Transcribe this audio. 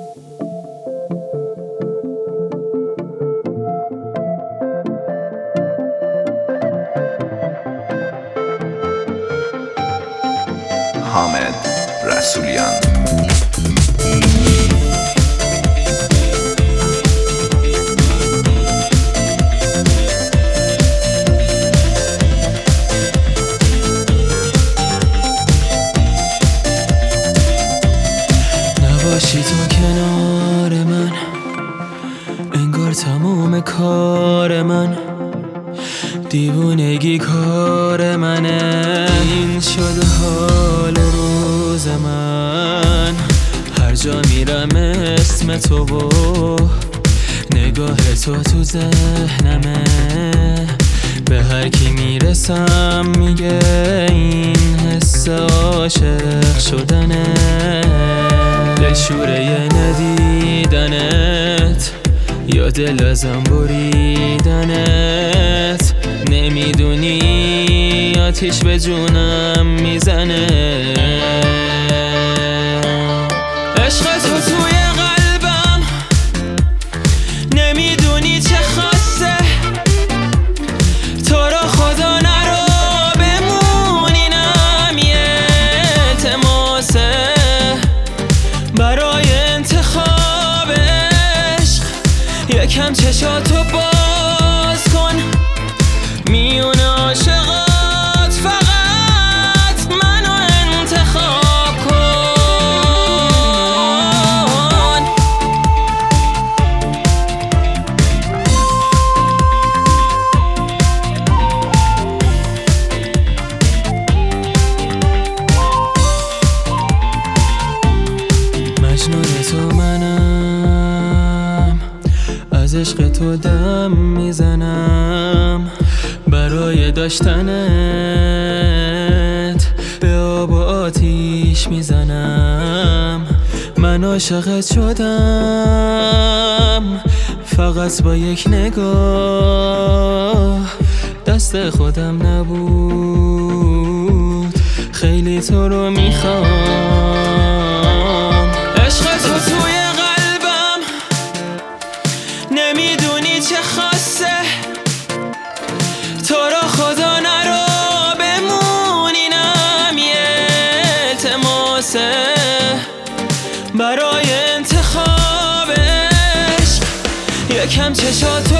حامد رسولیان. نباشی تو کنار من، انگار تمام کار من دیوونگی کار منه. این شد حال روز من، هر جا میرم اسم تو و نگاه تو ذهنمه. به هر کی میرسم میگه این حس عاشق شدنه. دلشوره ندیدنت یا دل ازم بریدنت، نمیدونی آتیش به جونم میزنه. عشق تو توی قلبم نمیدونی چه خواسته، تو رو خدا نرو بمونینم یه تماسه. برای انتخاب عشق یکم چشاتو باز کن، میون عاشقات فقط منو انتخاب کن. مجنون تو منم، از عشق تو دم میزنم. برای داشتنت به آب و آتیش میزنم. من عاشقت شدم فقط با یک نگاه، دست خودم نبود خیلی تو رو میخوام. عشق تو توی قلبم نمیدونی چه خواسته، تو رو خدا نرو بمونینم یه تماسه. برای انتخاب عشق یکم چشاتو